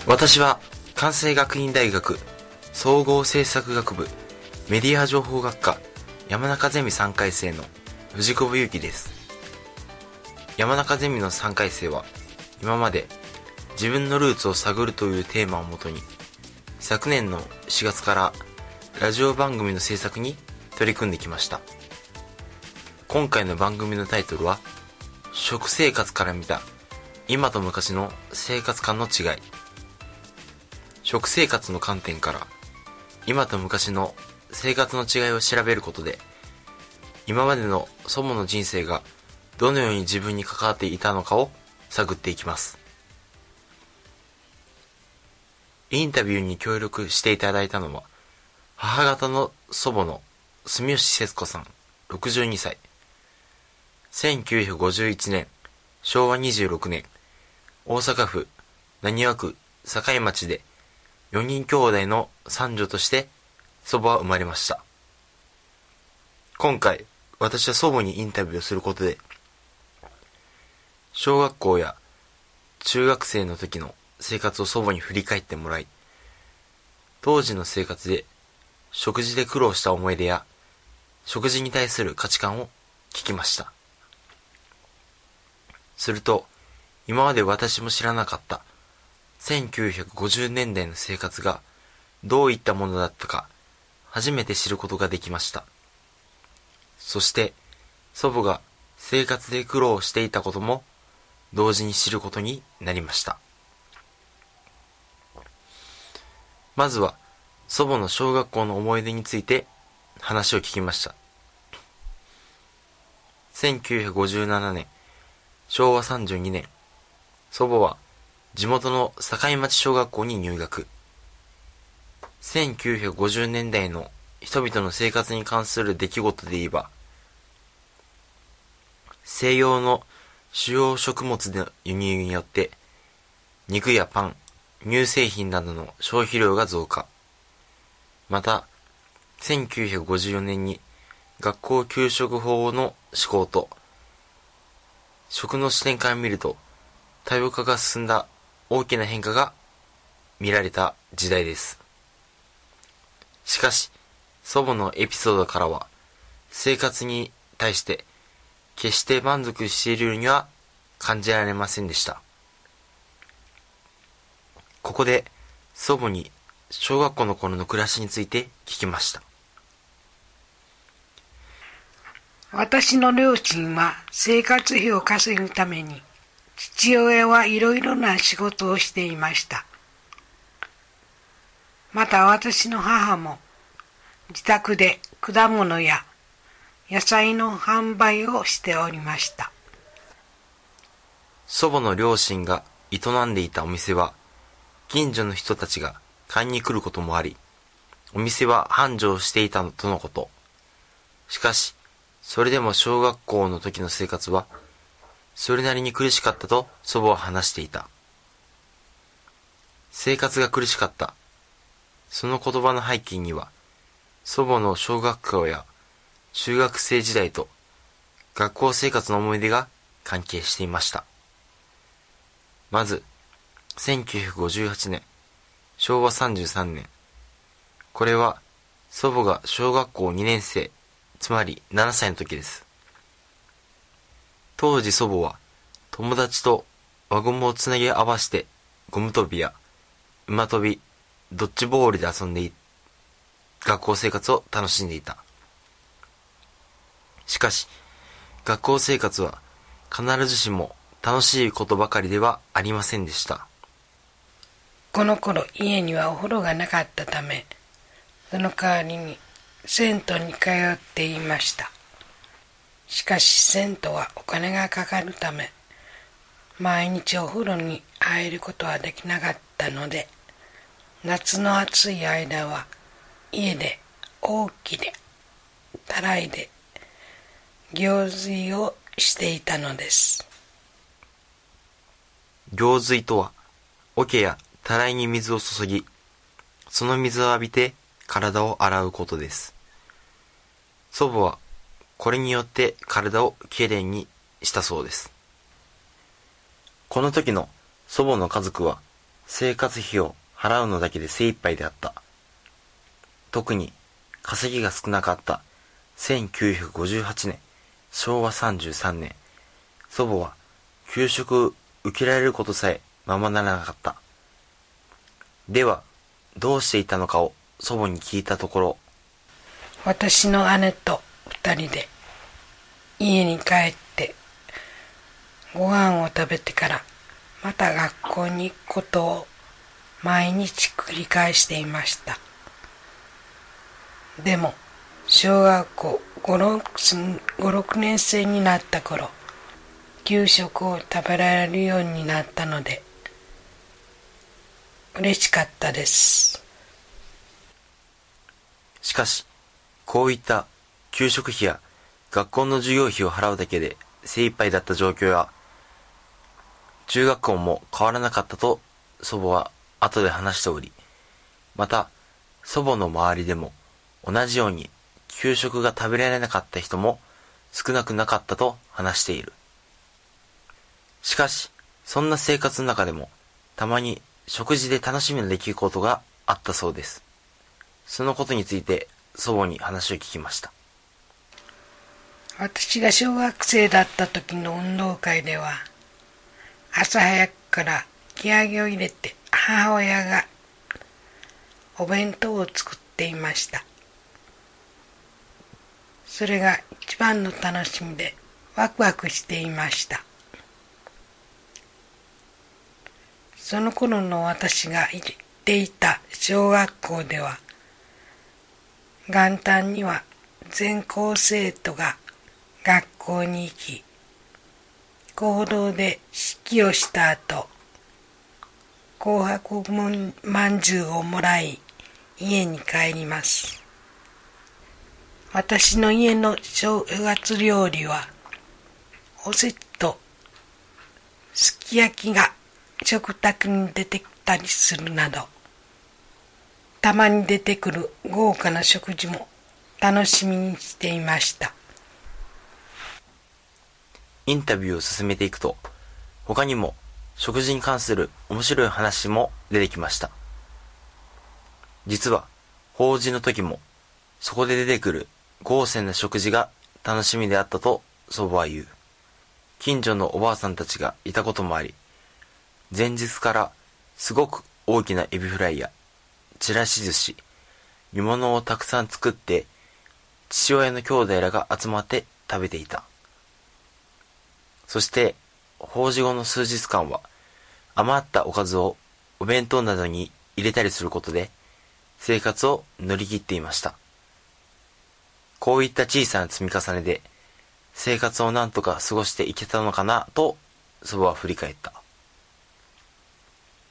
私は関西学院大学総合政策学部メディア情報学科山中ゼミ3回生の藤久保祐樹です。山中ゼミの3回生は今まで自分のルーツを探るというテーマをもとに昨年の4月からラジオ番組の制作に取り組んできました。今回の番組のタイトルは食生活から見た今と昔の生活観の違い。食生活の観点から今と昔の生活の違いを調べることで今までの祖母の人生がどのように自分に関わっていたのかを探っていきます。インタビューに協力していただいたのは母方の祖母の住吉節子さん62歳。1951年昭和26年大阪府浪速区堺町で4人兄弟の三女として祖母は生まれました。今回私は祖母にインタビューをすることで小学校や中学生の時の生活を祖母に振り返ってもらい、当時の生活で食事で苦労した思い出や食事に対する価値観を聞きました。すると今まで私も知らなかった1950年代の生活がどういったものだったか初めて知ることができました。そして祖母が生活で苦労していたことも同時に知ることになりました。まずは祖母の小学校の思い出について話を聞きました。1957年昭和32年祖母は地元の堺町小学校に入学。1950年代の人々の生活に関する出来事で言えば、西洋の主要食物の輸入によって肉やパン、乳製品などの消費量が増加。また、1954年に学校給食法の施行と、食の視点から見ると多様化が進んだ大きな変化が見られた時代です。しかし、祖母のエピソードからは、生活に対して決して満足しているようには感じられませんでした。ここで祖母に小学校の頃の暮らしについて聞きました。 私の両親は生活費を稼ぐために父親はいろいろな仕事をしていました。また私の母も自宅で果物や野菜の販売をしておりました。 祖母の両親が営んでいたお店は近所の人たちが買いに来ることもあり、お店は繁盛していたとのこと。しかし、それでも小学校の時の生活はそれなりに苦しかったと祖母は話していた。生活が苦しかった。その言葉の背景には、祖母の小学校や中学生時代と学校生活の思い出が関係していました。まず、1958年、昭和33年。これは祖母が小学校2年生、つまり7歳の時です。当時祖母は友達と輪ゴムをつなぎ合わせてゴム跳びや馬跳び、ドッジボールで遊んで学校生活を楽しんでいた。しかし、学校生活は必ずしも楽しいことばかりではありませんでした。 この頃家にはお風呂がなかったため、その代わりに銭湯に通っていました。しかし銭湯はお金がかかるため、毎日お風呂に入ることはできなかったので、夏の暑い間は家で大きでたらいで行水をしていたのです。 行水とは桶やたらいに水を注ぎ、その水を浴びて体を洗うことです。祖母はこれによって体をきれいにしたそうです。この時の祖母の家族は生活費を払うのだけで精一杯であった。特に稼ぎが少なかった1958年、昭和33年、祖母は給食受けられることさえままならなかった。では、どうしていたのかを祖母に聞いたところ、 私の姉と二人で家に帰ってご飯を食べてからまた学校に行くことを毎日繰り返していました。でも小学校5、6年生になった頃、給食を食べられるようになったので嬉しかったです。 しかし、こういった給食費や学校の授業費を払うだけで精一杯だった状況や、中学校も変わらなかったと祖母は後で話しており、また祖母の周りでも同じように給食が食べられなかった人も少なくなかったと話している。しかし、そんな生活の中でもたまに食事で楽しみな出来事があったそうです。そのことについて祖母に話を聞きました。 私が小学生だった時の運動会では、朝早くから気合を入れて母親がお弁当を作っていました。それが一番の楽しみでワクワクしていました。その頃の私が行っていた小学校では、元旦には全校生徒が学校に行き、講堂で式をした後、紅白まんじゅうをもらい家に帰ります。私の家の正月料理はおせちとすき焼きが食卓に出てきたりするなど、たまに出てくる豪華な食事も楽しみにしていました。 インタビューを進めていくと、他にも食事に関する面白い話も出てきました。実は法事の時もそこで出てくる豪勢な食事が楽しみであったと祖母は言う。近所のおばあさんたちがいたこともあり、前日からすごく大きなエビフライやちらし寿司、煮物をたくさん作って父親の兄弟らが集まって食べていた。そして法事後の数日間は余ったおかずをお弁当などに入れたりすることで生活を乗り切っていました。こういった小さな積み重ねで生活をなんとか過ごしていけたのかなと祖母は振り返った。